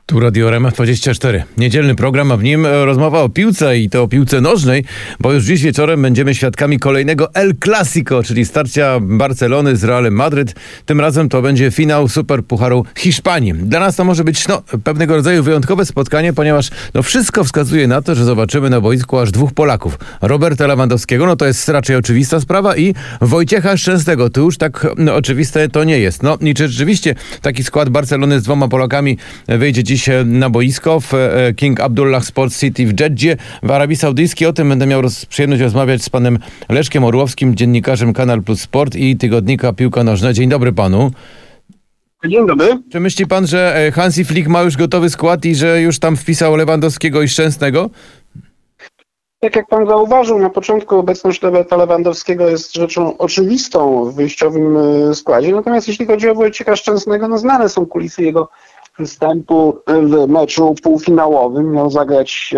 Tu Radio RMF24. Niedzielny program, a w nim rozmowa o piłce i to o piłce nożnej, bo już dziś wieczorem będziemy świadkami kolejnego El Clasico, czyli starcia Barcelony z Realem Madryt. Tym razem to będzie finał Superpucharu Hiszpanii. Dla nas to może być pewnego rodzaju wyjątkowe spotkanie, ponieważ wszystko wskazuje na to, że zobaczymy na boisku aż dwóch Polaków. Roberta Lewandowskiego, to jest raczej oczywista sprawa, i Wojciecha Szczęsnego. To już tak oczywiste to nie jest. I czy rzeczywiście taki skład Barcelony z dwoma Polakami wyjdzie dziś na boisko w King Abdullah Sports City w Dżeddzie w Arabii Saudyjskiej? O tym będę miał przyjemność rozmawiać z panem Leszkiem Orłowskim, dziennikarzem Kanal Plus Sport i tygodnika Piłka Nożna. Dzień dobry panu. Dzień dobry. Czy myśli pan, że Hansi Flick ma już gotowy skład i że już tam wpisał Lewandowskiego i Szczęsnego? Tak jak pan zauważył na początku, obecność Roberta Lewandowskiego jest rzeczą oczywistą w wyjściowym składzie. Natomiast jeśli chodzi o Wojciecha Szczęsnego, znane są kulisy jego występu w meczu półfinałowym. Miał zagrać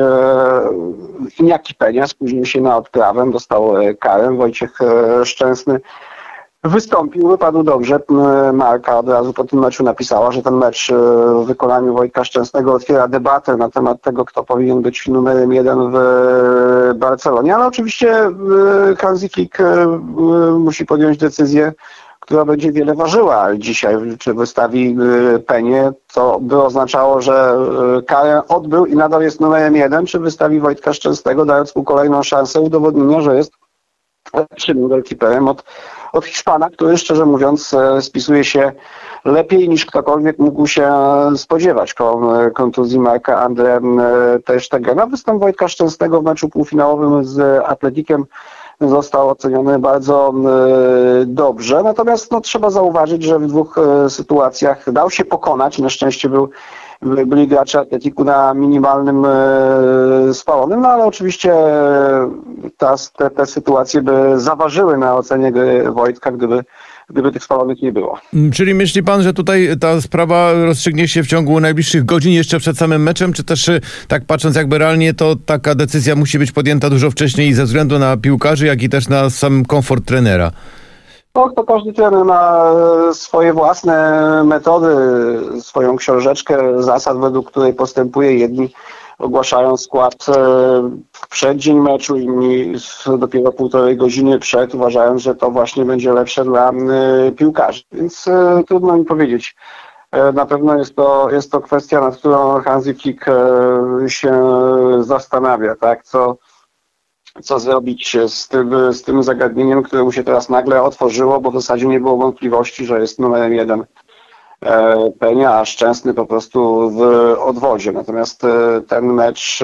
Iñaki Peña, spóźnił się na odprawę, dostał karę. Wojciech Szczęsny wystąpił, wypadł dobrze. Marka od razu po tym meczu napisała, że ten mecz w wykonaniu Wojtka Szczęsnego otwiera debatę na temat tego, kto powinien być numerem 1 w Barcelonie. Ale oczywiście Hansi Flick musi podjąć decyzję, która będzie wiele ważyła dzisiaj. Czy wystawi Penię, co by oznaczało, że karę odbył i nadal jest numerem 1, czy wystawi Wojtka Szczęsnego, dając mu kolejną szansę udowodnienia, że jest lepszym goalkeeperem od Hiszpana, który szczerze mówiąc spisuje się lepiej niż ktokolwiek mógł się spodziewać kontuzji Marka André ter Stegena. Występ Wojtka Szczęsnego w meczu półfinałowym z Atletikiem został oceniony bardzo dobrze, natomiast trzeba zauważyć, że w dwóch sytuacjach dał się pokonać. Na szczęście byli gracze Atletiku na minimalnym spalonym, ale oczywiście te sytuacje by zaważyły na ocenie gry Wojtka, gdyby tych spalonych nie było. Czyli myśli pan, że tutaj ta sprawa rozstrzygnie się w ciągu najbliższych godzin, jeszcze przed samym meczem, czy też tak patrząc jakby realnie, to taka decyzja musi być podjęta dużo wcześniej ze względu na piłkarzy, jak i też na sam komfort trenera? To każdy trener ma swoje własne metody, swoją książeczkę zasad, według której postępuje. Jedni ogłaszają skład w przeddzień meczu, inni dopiero półtorej godziny przed, uważając, że to właśnie będzie lepsze dla piłkarzy. Więc trudno mi powiedzieć. Na pewno jest to kwestia, nad którą Hansi Flick się zastanawia, tak? Co zrobić z tym zagadnieniem, które mu się teraz nagle otworzyło, bo w zasadzie nie było wątpliwości, że jest numerem 1 Peña, a Szczęsny po prostu w odwodzie. Natomiast ten mecz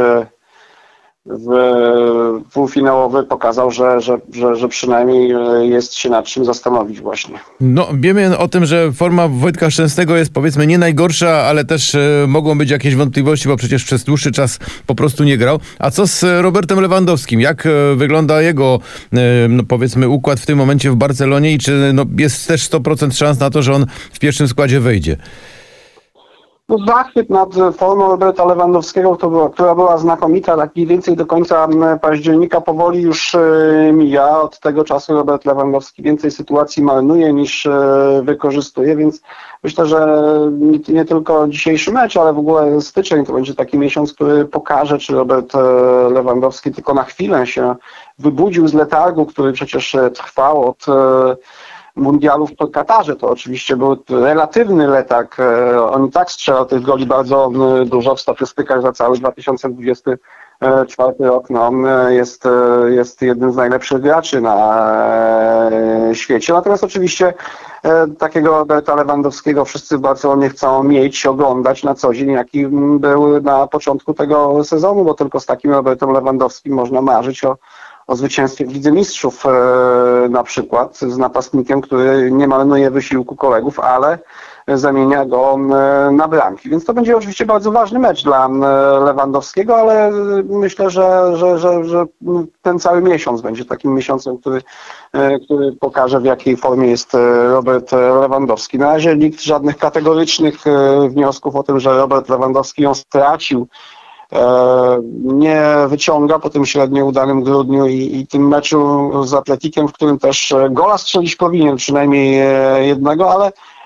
półfinałowy pokazał, że przynajmniej jest się nad czym zastanowić właśnie. Wiemy o tym, że forma Wojtka Szczęsnego jest powiedzmy nie najgorsza, ale też mogą być jakieś wątpliwości, bo przecież przez dłuższy czas po prostu nie grał. A co z Robertem Lewandowskim? Jak wygląda jego powiedzmy układ w tym momencie w Barcelonie i czy jest też 100% szans na to, że on w pierwszym składzie wejdzie? Zachwyt nad formą Roberta Lewandowskiego, która była znakomita, tak mniej więcej do końca października powoli już mija. Od tego czasu Robert Lewandowski więcej sytuacji marnuje niż wykorzystuje, więc myślę, że nie tylko dzisiejszy mecz, ale w ogóle styczeń to będzie taki miesiąc, który pokaże, czy Robert Lewandowski tylko na chwilę się wybudził z letargu, który przecież trwał od mundialów w Katarze. To oczywiście był relatywny letarg. On i tak strzelał tych goli bardzo dużo w statystykach za cały 2024 rok. On jest jednym z najlepszych graczy na świecie. Natomiast oczywiście takiego Roberta Lewandowskiego wszyscy w Barcelonie chcą mieć, oglądać na co dzień, jaki był na początku tego sezonu, bo tylko z takim Robertem Lewandowskim można marzyć o zwycięstwie w Lidze Mistrzów na przykład, z napastnikiem, który nie marnuje wysiłku kolegów, ale zamienia go na bramki. Więc to będzie oczywiście bardzo ważny mecz dla Lewandowskiego, ale myślę, że ten cały miesiąc będzie takim miesiącem, który pokaże, w jakiej formie jest Robert Lewandowski. Na razie nikt żadnych kategorycznych wniosków o tym, że Robert Lewandowski ją stracił, nie wyciąga po tym średnio udanym grudniu i tym meczu z Atletikiem, w którym też gola strzelić powinien, przynajmniej jednego,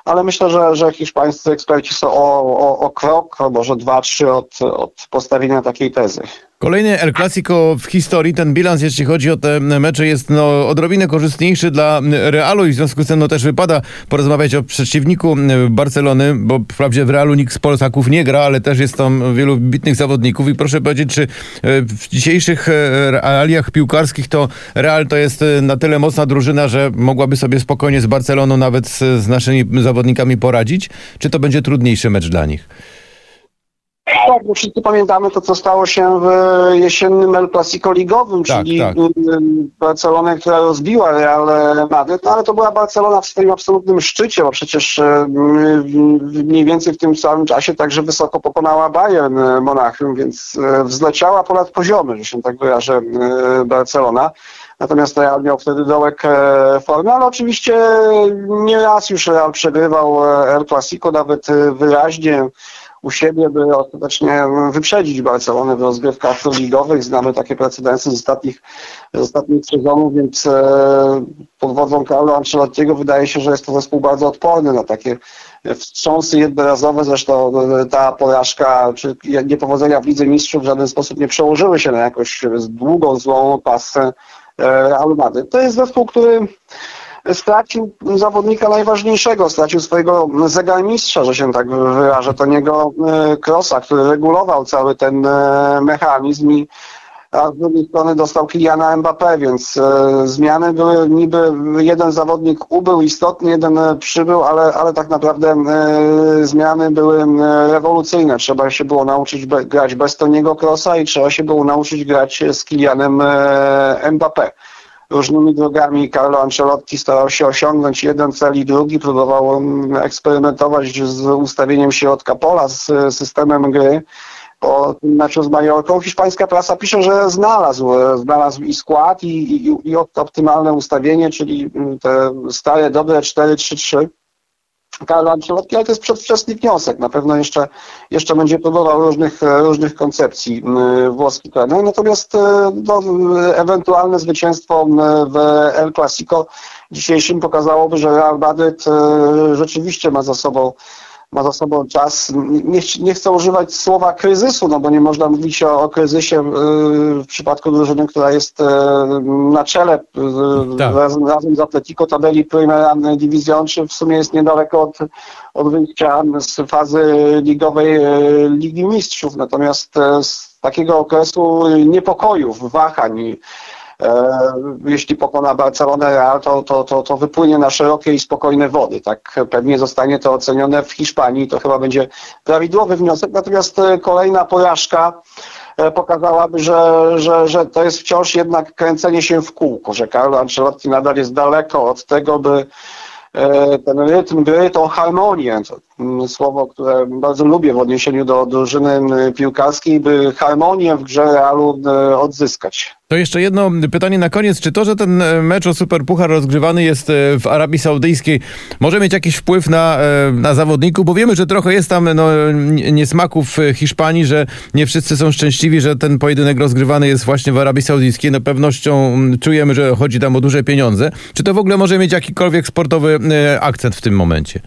ale myślę, że hiszpańscy eksperci są o krok, może 2-3 od postawienia takiej tezy. Kolejny El Clasico w historii. Ten bilans, jeśli chodzi o te mecze, jest odrobinę korzystniejszy dla Realu i w związku z tym też wypada porozmawiać o przeciwniku Barcelony, bo wprawdzie w Realu nikt z Polaków nie gra, ale też jest tam wielu wybitnych zawodników i proszę powiedzieć, czy w dzisiejszych realiach piłkarskich to Real to jest na tyle mocna drużyna, że mogłaby sobie spokojnie z Barceloną nawet z naszymi zawodnikami poradzić, czy to będzie trudniejszy mecz dla nich? Tak, bo wszyscy pamiętamy to, co stało się w jesiennym El Clasico ligowym, czyli tak. Barcelonę, która rozbiła Real Madryt, no ale to była Barcelona w swoim absolutnym szczycie, bo przecież mniej więcej w tym samym czasie także wysoko pokonała Bayern Monachium, więc wzleciała ponad poziomy, że się tak wyrażę, Barcelona. Natomiast Real miał wtedy dołek formy, ale oczywiście nie raz już Real przegrywał El Clasico, nawet wyraźnie u siebie, by ostatecznie wyprzedzić Barcelonę w rozgrywkach ligowych. Znamy takie precedensy z ostatnich sezonów, więc pod wodzą Carlo Ancelottiego wydaje się, że jest to zespół bardzo odporny na takie wstrząsy jednorazowe. Zresztą ta porażka czy niepowodzenia w Lidze Mistrzów w żaden sposób nie przełożyły się na jakąś długą, złą pasę Realu Madryt. To jest zespół, który stracił zawodnika najważniejszego, stracił swojego zegarmistrza, że się tak wyrażę, Toniego Krosa, który regulował cały ten mechanizm a z drugiej strony dostał Kyliana Mbappé, więc zmiany były niby, jeden zawodnik ubył istotnie, jeden przybył, ale tak naprawdę zmiany były rewolucyjne. Trzeba się było nauczyć grać bez Toniego Krosa i trzeba się było nauczyć grać z Kylianem Mbappé. Różnymi drogami Carlo Ancelotti starał się osiągnąć jeden cel i drugi, próbował eksperymentować z ustawieniem środka pola, z systemem gry. Po tym meczu z Majorką hiszpańska prasa pisze, że znalazł i skład i optymalne ustawienie, czyli te stare, dobre 4-3-3. Carlo Ancelotti, ale to jest przedwczesny wniosek. Na pewno jeszcze będzie próbował różnych koncepcji włoski trener. Natomiast ewentualne zwycięstwo w El Clasico dzisiejszym pokazałoby, że Real Madryt rzeczywiście ma za sobą czas. Nie chcę używać słowa kryzysu, no bo nie można mówić o kryzysie w przypadku drużyny, która jest na czele razem z Atletico tabeli Primera Division, czy w sumie jest niedaleko od wyjścia z fazy ligowej Ligi Mistrzów. Natomiast z takiego okresu niepokojów, wahań, jeśli pokona Barcelonę Real, to wypłynie na szerokie i spokojne wody. Tak pewnie zostanie to ocenione w Hiszpanii. To chyba będzie prawidłowy wniosek. Natomiast kolejna porażka pokazałaby, że to jest wciąż jednak kręcenie się w kółko, że Carlo Ancelotti nadal jest daleko od tego, by ten rytm gry, tą harmonię, to słowo, które bardzo lubię w odniesieniu do drużyny piłkarskiej, by harmonię w grze Realu odzyskać. To jeszcze jedno pytanie na koniec. Czy to, że ten mecz o Superpuchar rozgrywany jest w Arabii Saudyjskiej, może mieć jakiś wpływ na zawodników? Bo wiemy, że trochę jest tam niesmaków w Hiszpanii, że nie wszyscy są szczęśliwi, że ten pojedynek rozgrywany jest właśnie w Arabii Saudyjskiej. No pewnością czujemy, że chodzi tam o duże pieniądze. Czy to w ogóle może mieć jakikolwiek sportowy akcent w tym momencie?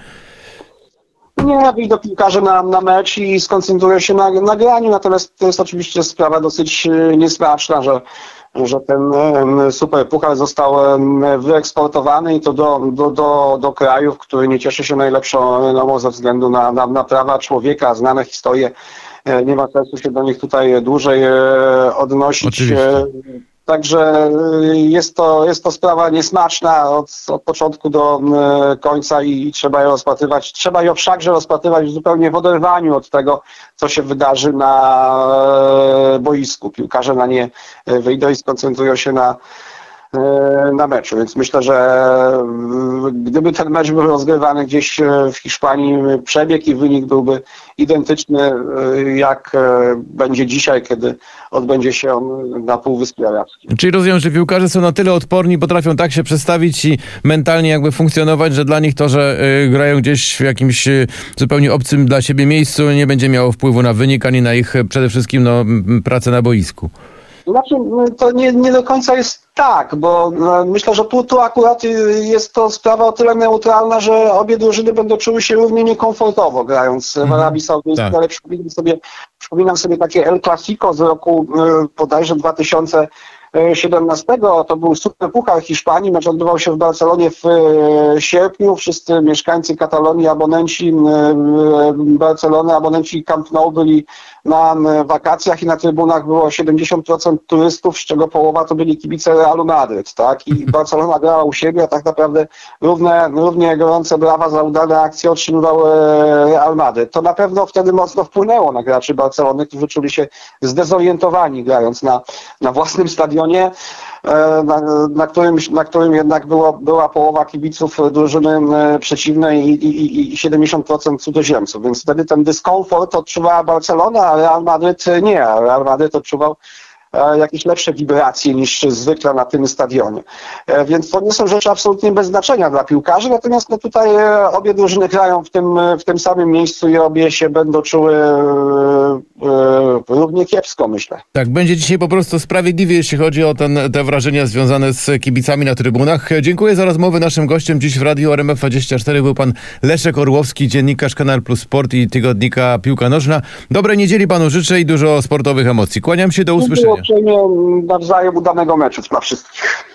Nie, wyjdą piłkarze na mecz i skoncentrują się na graniu, natomiast to jest oczywiście sprawa dosyć niesmaczna, że ten Superpuchar został wyeksportowany i to do krajów, który nie cieszy się najlepszą renomą ze względu na prawa człowieka, znane historie. Nie ma sensu się do nich tutaj dłużej odnosić. Oczywiście. Także jest to sprawa niesmaczna od początku do końca i trzeba ją rozpatrywać. Trzeba ją wszakże rozpatrywać zupełnie w oderwaniu od tego, co się wydarzy na boisku. Piłkarze na nie wyjdą i skoncentrują się na meczu, więc myślę, że gdyby ten mecz był rozgrywany gdzieś w Hiszpanii, przebieg i wynik byłby identyczny jak będzie dzisiaj, kiedy odbędzie się on na Półwyspie Arabskim. Czyli rozumiem, że piłkarze są na tyle odporni, potrafią tak się przestawić i mentalnie jakby funkcjonować, że dla nich to, że grają gdzieś w jakimś zupełnie obcym dla siebie miejscu, nie będzie miało wpływu na wynik, ani na ich przede wszystkim pracę na boisku. Znaczy, to nie do końca jest tak, bo myślę, że tu akurat jest to sprawa o tyle neutralna, że obie drużyny będą czuły się równie niekomfortowo grając w Arabii Saudyjskiej, tak. ale przypominam sobie takie El Clasico z roku bodajże 2017, to był Superpuchar Hiszpanii, mecz odbywał się w Barcelonie w sierpniu. Wszyscy mieszkańcy Katalonii, abonenci Barcelony, abonenci Camp Nou byli na wakacjach i na trybunach było 70% turystów, z czego połowa to byli kibice Realu Madryt, tak? I Barcelona grała u siebie, a tak naprawdę równie gorące brawa za udane akcje otrzymywał Real Madryt. To na pewno wtedy mocno wpłynęło na graczy Barcelony, którzy czuli się zdezorientowani grając na własnym stadionie, na którym jednak była połowa kibiców drużyny przeciwnej i 70% cudzoziemców. Więc wtedy ten dyskomfort odczuwała Barcelona, a Real Madryt nie. Real Madryt odczuwał jakieś lepsze wibracje niż zwykle na tym stadionie. Więc to nie są rzeczy absolutnie bez znaczenia dla piłkarzy, natomiast tutaj obie drużyny grają w tym samym miejscu i obie się będą czuły równie kiepsko, myślę. Tak, będzie dzisiaj po prostu sprawiedliwie, jeśli chodzi o te wrażenia związane z kibicami na trybunach. Dziękuję za rozmowę. Naszym gościem dziś w Radiu RMF24 był pan Leszek Orłowski, dziennikarz Kanal Plus Sport i tygodnika Piłka Nożna. Dobrej niedzieli panu życzę i dużo sportowych emocji. Kłaniam się, do usłyszenia. Nawzajem udanego meczu dla wszystkich.